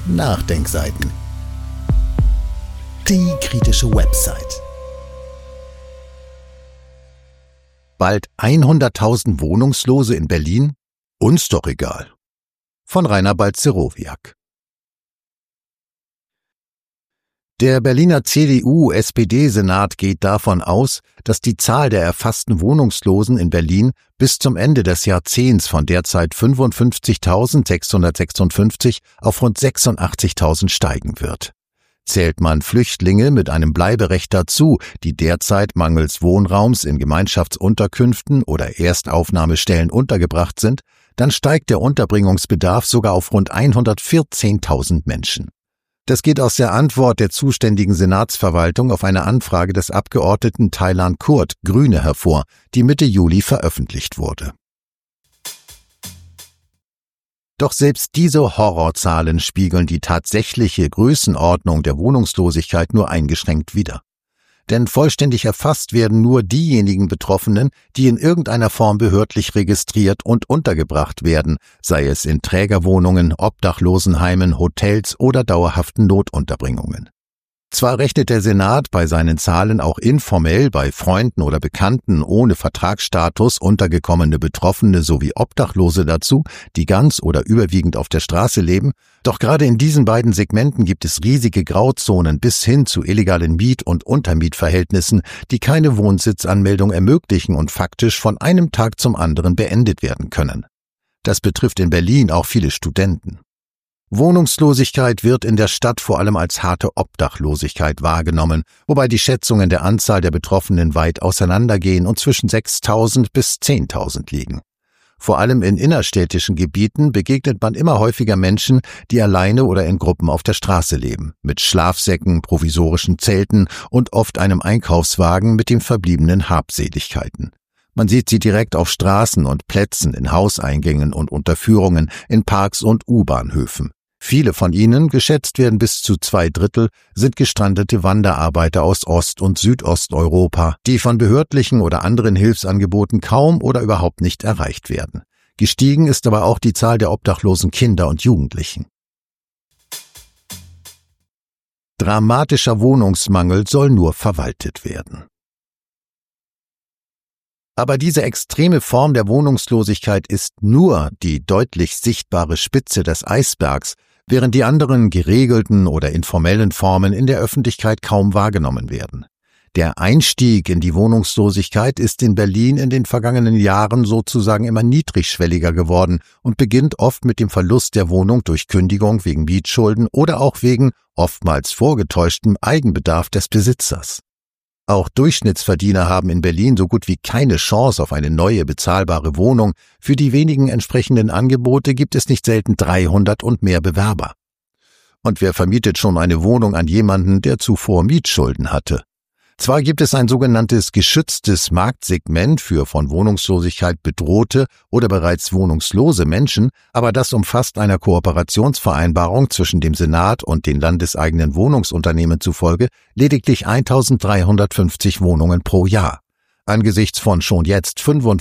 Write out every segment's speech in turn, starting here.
Nachdenkseiten. Die kritische Website. Bald 100.000 Wohnungslose in Berlin? Uns doch egal. Von Rainer Balcerowiak. Der Berliner CDU-SPD-Senat geht davon aus, dass die Zahl der erfassten Wohnungslosen in Berlin bis zum Ende des Jahrzehnts von derzeit 55.656 auf rund 86.000 steigen wird. Zählt man Flüchtlinge mit einem Bleiberecht dazu, die derzeit mangels Wohnraums in Gemeinschaftsunterkünften oder Erstaufnahmestellen untergebracht sind, dann steigt der Unterbringungsbedarf sogar auf rund 114.000 Menschen. Das geht aus der Antwort der zuständigen Senatsverwaltung auf eine Anfrage des Abgeordneten Taylan Kurt, Grüne, hervor, die Mitte Juli veröffentlicht wurde. Doch selbst diese Horrorzahlen spiegeln die tatsächliche Größenordnung der Wohnungslosigkeit nur eingeschränkt wider. Denn vollständig erfasst werden nur diejenigen Betroffenen, die in irgendeiner Form behördlich registriert und untergebracht werden, sei es in Trägerwohnungen, Obdachlosenheimen, Hotels oder dauerhaften Notunterbringungen. Zwar rechnet der Senat bei seinen Zahlen auch informell bei Freunden oder Bekannten ohne Vertragsstatus untergekommene Betroffene sowie Obdachlose dazu, die ganz oder überwiegend auf der Straße leben, doch gerade in diesen beiden Segmenten gibt es riesige Grauzonen bis hin zu illegalen Miet- und Untermietverhältnissen, die keine Wohnsitzanmeldung ermöglichen und faktisch von einem Tag zum anderen beendet werden können. Das betrifft in Berlin auch viele Studenten. Wohnungslosigkeit wird in der Stadt vor allem als harte Obdachlosigkeit wahrgenommen, wobei die Schätzungen der Anzahl der Betroffenen weit auseinandergehen und zwischen 6.000 bis 10.000 liegen. Vor allem in innerstädtischen Gebieten begegnet man immer häufiger Menschen, die alleine oder in Gruppen auf der Straße leben, mit Schlafsäcken, provisorischen Zelten und oft einem Einkaufswagen mit den verbliebenen Habseligkeiten. Man sieht sie direkt auf Straßen und Plätzen, in Hauseingängen und Unterführungen, in Parks und U-Bahnhöfen. Viele von ihnen, geschätzt werden bis zu 2/3, sind gestrandete Wanderarbeiter aus Ost- und Südosteuropa, die von behördlichen oder anderen Hilfsangeboten kaum oder überhaupt nicht erreicht werden. Gestiegen ist aber auch die Zahl der obdachlosen Kinder und Jugendlichen. Dramatischer Wohnungsmangel soll nur verwaltet werden. Aber diese extreme Form der Wohnungslosigkeit ist nur die deutlich sichtbare Spitze des Eisbergs, während die anderen geregelten oder informellen Formen in der Öffentlichkeit kaum wahrgenommen werden. Der Einstieg in die Wohnungslosigkeit ist in Berlin in den vergangenen Jahren sozusagen immer niedrigschwelliger geworden und beginnt oft mit dem Verlust der Wohnung durch Kündigung wegen Mietschulden oder auch wegen oftmals vorgetäuschtem Eigenbedarf des Besitzers. Auch Durchschnittsverdiener haben in Berlin so gut wie keine Chance auf eine neue bezahlbare Wohnung. Für die wenigen entsprechenden Angebote gibt es nicht selten 300 und mehr Bewerber. Und wer vermietet schon eine Wohnung an jemanden, der zuvor Mietschulden hatte? Zwar gibt es ein sogenanntes geschütztes Marktsegment für von Wohnungslosigkeit bedrohte oder bereits wohnungslose Menschen, aber das umfasst einer Kooperationsvereinbarung zwischen dem Senat und den landeseigenen Wohnungsunternehmen zufolge lediglich 1.350 Wohnungen pro Jahr. Angesichts von schon jetzt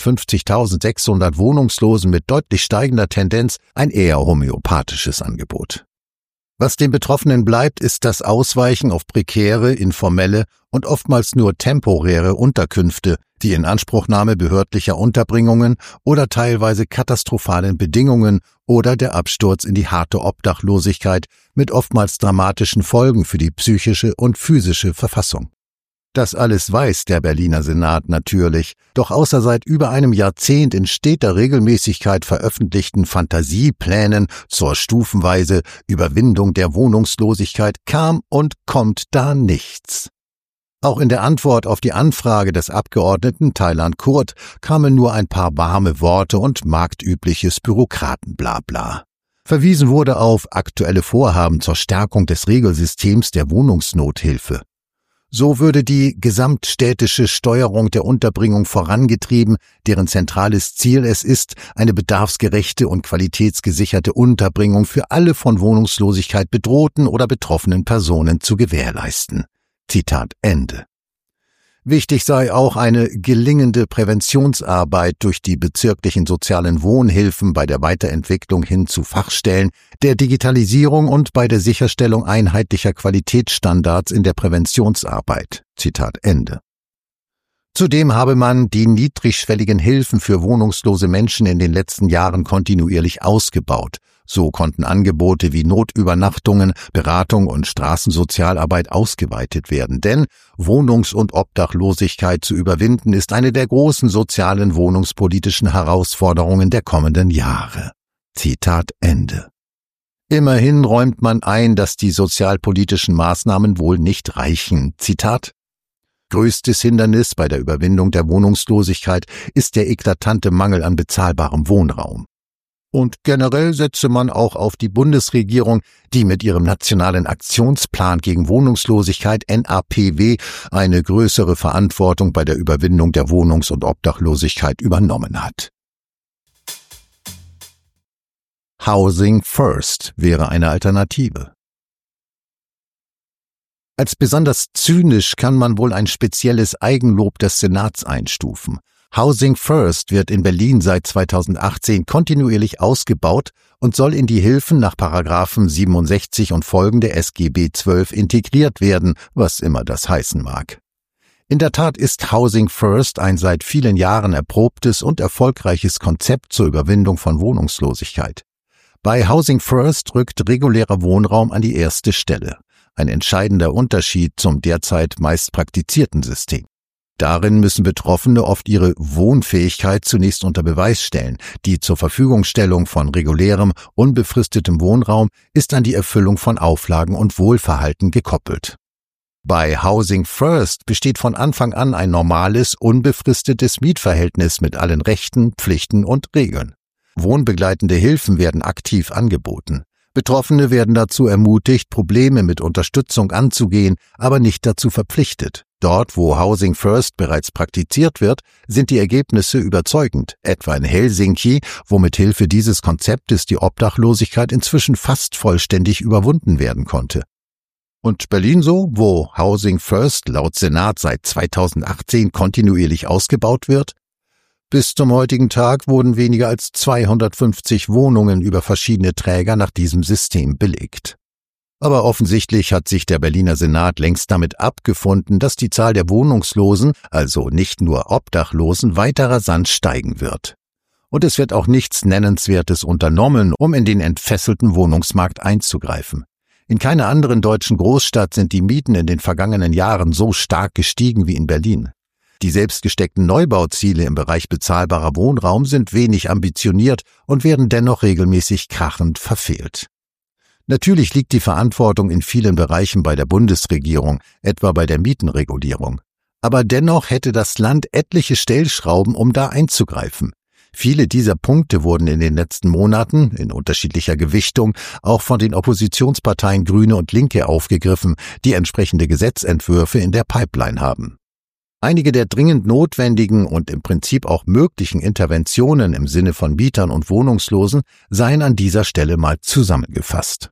55.600 Wohnungslosen mit deutlich steigender Tendenz ein eher homöopathisches Angebot. Was den Betroffenen bleibt, ist das Ausweichen auf prekäre, informelle und oftmals nur temporäre Unterkünfte, die Inanspruchnahme behördlicher Unterbringungen oder teilweise katastrophalen Bedingungen oder der Absturz in die harte Obdachlosigkeit mit oftmals dramatischen Folgen für die psychische und physische Verfassung. Das alles weiß der Berliner Senat natürlich, doch außer seit über einem Jahrzehnt in steter Regelmäßigkeit veröffentlichten Fantasieplänen zur stufenweise Überwindung der Wohnungslosigkeit kam und kommt da nichts. Auch in der Antwort auf die Anfrage des Abgeordneten Taylan Kurt kamen nur ein paar warme Worte und marktübliches Bürokratenblabla. Verwiesen wurde auf aktuelle Vorhaben zur Stärkung des Regelsystems der Wohnungsnothilfe. So würde die gesamtstädtische Steuerung der Unterbringung vorangetrieben, deren zentrales Ziel es ist, eine bedarfsgerechte und qualitätsgesicherte Unterbringung für alle von Wohnungslosigkeit bedrohten oder betroffenen Personen zu gewährleisten. Zitat Ende. Wichtig sei auch eine gelingende Präventionsarbeit durch die bezirklichen sozialen Wohnhilfen bei der Weiterentwicklung hin zu Fachstellen, der Digitalisierung und bei der Sicherstellung einheitlicher Qualitätsstandards in der Präventionsarbeit. Zitat Ende. Zudem habe man die niedrigschwelligen Hilfen für wohnungslose Menschen in den letzten Jahren kontinuierlich ausgebaut. So konnten Angebote wie Notübernachtungen, Beratung und Straßensozialarbeit ausgeweitet werden. Denn Wohnungs- und Obdachlosigkeit zu überwinden ist eine der großen sozialen wohnungspolitischen Herausforderungen der kommenden Jahre. Zitat Ende. Immerhin räumt man ein, dass die sozialpolitischen Maßnahmen wohl nicht reichen. Zitat: Größtes Hindernis bei der Überwindung der Wohnungslosigkeit ist der eklatante Mangel an bezahlbarem Wohnraum. Und generell setze man auch auf die Bundesregierung, die mit ihrem Nationalen Aktionsplan gegen Wohnungslosigkeit NAPW eine größere Verantwortung bei der Überwindung der Wohnungs- und Obdachlosigkeit übernommen hat. Housing First wäre eine Alternative. Als besonders zynisch kann man wohl ein spezielles Eigenlob des Senats einstufen. Housing First wird in Berlin seit 2018 kontinuierlich ausgebaut und soll in die Hilfen nach Paragraphen 67 und folgende SGB XII integriert werden, was immer das heißen mag. In der Tat ist Housing First ein seit vielen Jahren erprobtes und erfolgreiches Konzept zur Überwindung von Wohnungslosigkeit. Bei Housing First rückt regulärer Wohnraum an die erste Stelle. Ein entscheidender Unterschied zum derzeit meist praktizierten System. Darin müssen Betroffene oft ihre Wohnfähigkeit zunächst unter Beweis stellen. Die zur Verfügungstellung von regulärem, unbefristetem Wohnraum ist an die Erfüllung von Auflagen und Wohlverhalten gekoppelt. Bei Housing First besteht von Anfang an ein normales, unbefristetes Mietverhältnis mit allen Rechten, Pflichten und Regeln. Wohnbegleitende Hilfen werden aktiv angeboten. Betroffene werden dazu ermutigt, Probleme mit Unterstützung anzugehen, aber nicht dazu verpflichtet. Dort, wo Housing First bereits praktiziert wird, sind die Ergebnisse überzeugend, etwa in Helsinki, wo mit Hilfe dieses Konzeptes die Obdachlosigkeit inzwischen fast vollständig überwunden werden konnte. Und Berlin so, wo Housing First laut Senat seit 2018 kontinuierlich ausgebaut wird? Bis zum heutigen Tag wurden weniger als 250 Wohnungen über verschiedene Träger nach diesem System belegt. Aber offensichtlich hat sich der Berliner Senat längst damit abgefunden, dass die Zahl der Wohnungslosen, also nicht nur Obdachlosen, weiter rasant steigen wird. Und es wird auch nichts Nennenswertes unternommen, um in den entfesselten Wohnungsmarkt einzugreifen. In keiner anderen deutschen Großstadt sind die Mieten in den vergangenen Jahren so stark gestiegen wie in Berlin. Die selbst gesteckten Neubauziele im Bereich bezahlbarer Wohnraum sind wenig ambitioniert und werden dennoch regelmäßig krachend verfehlt. Natürlich liegt die Verantwortung in vielen Bereichen bei der Bundesregierung, etwa bei der Mietenregulierung. Aber dennoch hätte das Land etliche Stellschrauben, um da einzugreifen. Viele dieser Punkte wurden in den letzten Monaten, in unterschiedlicher Gewichtung, auch von den Oppositionsparteien Grüne und Linke aufgegriffen, die entsprechende Gesetzentwürfe in der Pipeline haben. Einige der dringend notwendigen und im Prinzip auch möglichen Interventionen im Sinne von Mietern und Wohnungslosen seien an dieser Stelle mal zusammengefasst.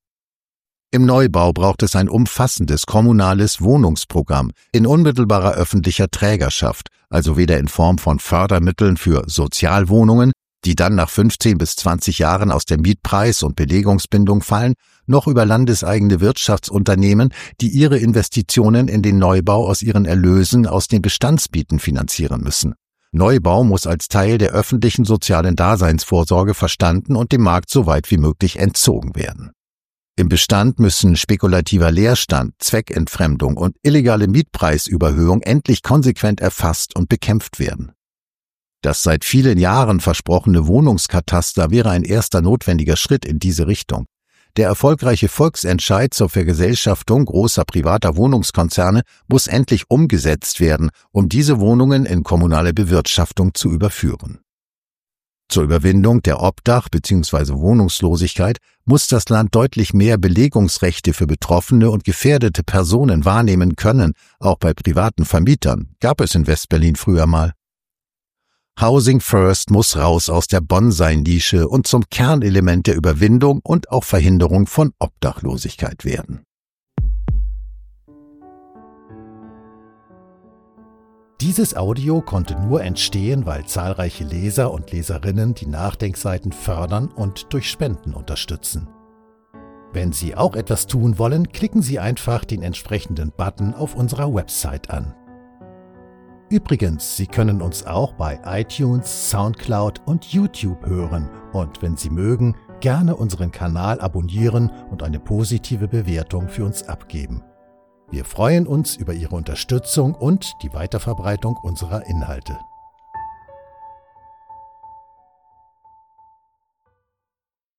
Im Neubau braucht es ein umfassendes kommunales Wohnungsprogramm in unmittelbarer öffentlicher Trägerschaft, also weder in Form von Fördermitteln für Sozialwohnungen, die dann nach 15 bis 20 Jahren aus der Mietpreis- und Belegungsbindung fallen, noch über landeseigene Wirtschaftsunternehmen, die ihre Investitionen in den Neubau aus ihren Erlösen aus den Bestandsmieten finanzieren müssen. Neubau muss als Teil der öffentlichen sozialen Daseinsvorsorge verstanden und dem Markt so weit wie möglich entzogen werden. Im Bestand müssen spekulativer Leerstand, Zweckentfremdung und illegale Mietpreisüberhöhung endlich konsequent erfasst und bekämpft werden. Das seit vielen Jahren versprochene Wohnungskataster wäre ein erster notwendiger Schritt in diese Richtung. Der erfolgreiche Volksentscheid zur Vergesellschaftung großer privater Wohnungskonzerne muss endlich umgesetzt werden, um diese Wohnungen in kommunale Bewirtschaftung zu überführen. Zur Überwindung der Obdach- bzw. Wohnungslosigkeit muss das Land deutlich mehr Belegungsrechte für betroffene und gefährdete Personen wahrnehmen können, auch bei privaten Vermietern, gab es in Westberlin früher mal. Housing First muss raus aus der Bonsai-Nische und zum Kernelement der Überwindung und auch Verhinderung von Obdachlosigkeit werden. Dieses Audio konnte nur entstehen, weil zahlreiche Leser und Leserinnen die Nachdenkseiten fördern und durch Spenden unterstützen. Wenn Sie auch etwas tun wollen, klicken Sie einfach den entsprechenden Button auf unserer Website an. Übrigens, Sie können uns auch bei iTunes, SoundCloud und YouTube hören und wenn Sie mögen, gerne unseren Kanal abonnieren und eine positive Bewertung für uns abgeben. Wir freuen uns über Ihre Unterstützung und die Weiterverbreitung unserer Inhalte.